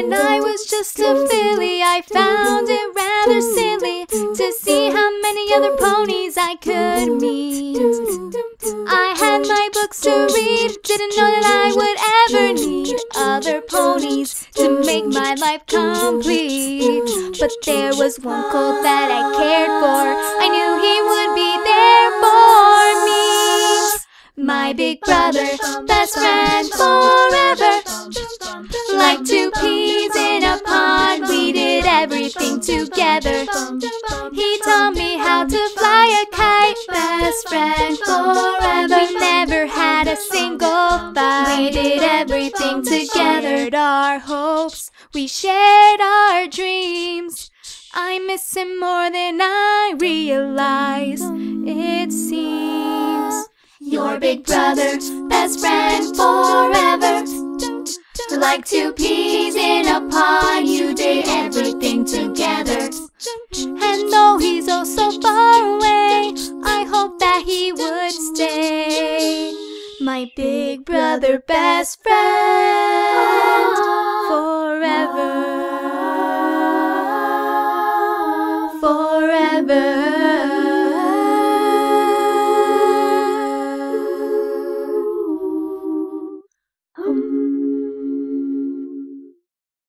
When I was just a filly, I found it rather silly to see how many other ponies I could meet. I had my books to read, didn't know that I would ever need other ponies to make my life complete. But there was one colt that I cared for, I knew he would be there for me. My big brother, best friend forever, like two peas in a pod, we did everything together. He taught me how to fly a kite, best friend forever. We never had a single fight, we did everything together. Our hopes, we shared our dreams. I miss him more than I realize, it seems. Your big brother, best friend forever, like two peas in a pod, you did everything together. And though he's oh so far away, I hope that he would stay. My big brother, best friend forever, forever.